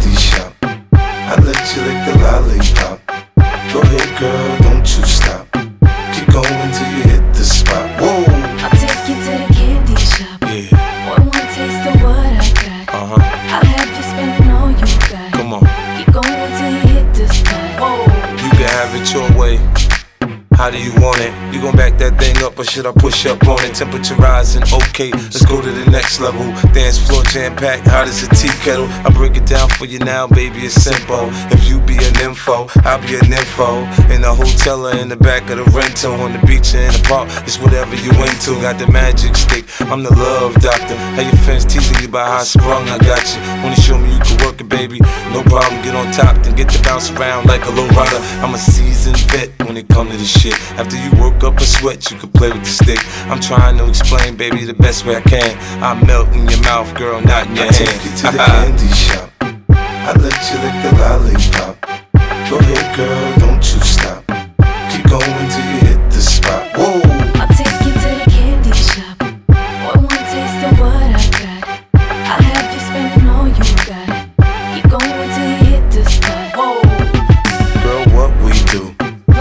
candy shop. I let you lick the lollipop. Go ahead, girl, don't you stop. Keep going till you hit the spot. Whoa. I'll take you to the candy shop. Yeah. One taste of what I got. I'll have you spending all you got. Come on. Keep going till you hit the spot. Whoa. You can have it your way. How do you want it? You gon' back that thing up or should I push up on it? Temperature rising, okay, let's go to the next level. Dance floor jam-packed, hot as a tea kettle. I break it down for you now, baby, it's simple. If you be an info, I'll be an info. In the hotel or in the back of the rental, on the beach or in the park, it's whatever you into. Got the magic stick, I'm the love doctor. How your fans teasing you about how I sprung, I got you. Wanna show me you can work it, baby? No problem, get on top, then get to bounce around like a low rider. I'm a seasoned vet when it come to this shit. After you work up a sweat, you can play with the stick. I'm trying to explain, baby, the best way I can. I melt in your mouth, girl, not in your hand. I take you to the candy shop. I let you lick the lollipop. Go ahead, girl, don't you stop. Keep going till you hit the spot. Whoa. I'll take you to the candy shop. One taste of what I got. I'll have you spending all you got. Keep going till you hit the spot. Whoa. Girl, what we do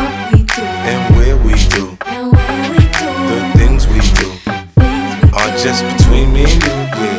and where we do, the things we do are just between me and you,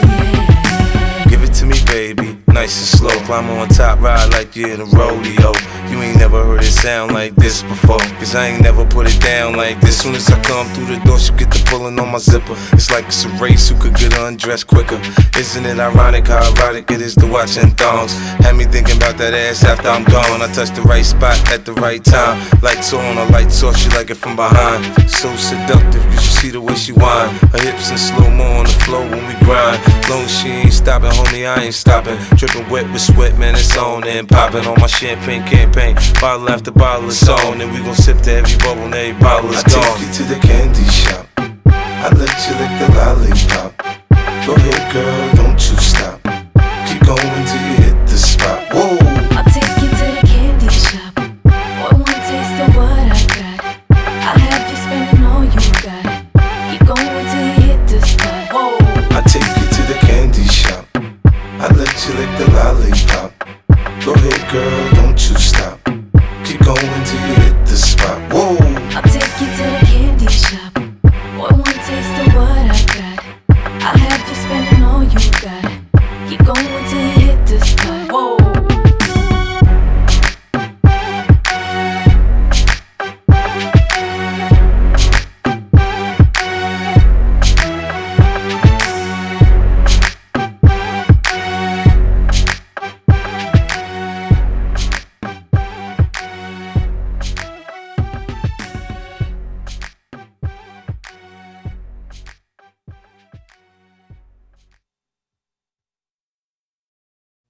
yeah. Give it to me, baby, nice and slow. Climb on top, ride like you're in a rodeo. You ain't never heard it sound like this before, cause I ain't never put it down like this. Soon as I come through the door, she get the pulling on my zipper. It's like it's a race, who could get undressed quicker. Isn't it ironic how erotic it is to watching thongs? Had me thinking about that ass after I'm gone. I touched the right spot at the right time. Lights on or lights off, she like it from behind. So seductive, you should see the way she whine. Her hips in slow-mo on the floor when we grind. Long as she ain't stopping, homie, I ain't stopping. Dripping wet with sweat, man, it's on and popping on my champagne campaign. Bottle after bottle is on, and we gon' sip to every bubble and every bottle is gone. I take you to the candy shop. I let you lick the lollipop. Go ahead, girl, don't you stop. Keep going till you hit the spot. Whoa. I'll take you to the candy shop. One taste of what I got. I'll have you spending all you got. Keep going till you hit the spot. Whoa. I take you to the candy shop. I let you lick the lollipop. Go ahead, girl,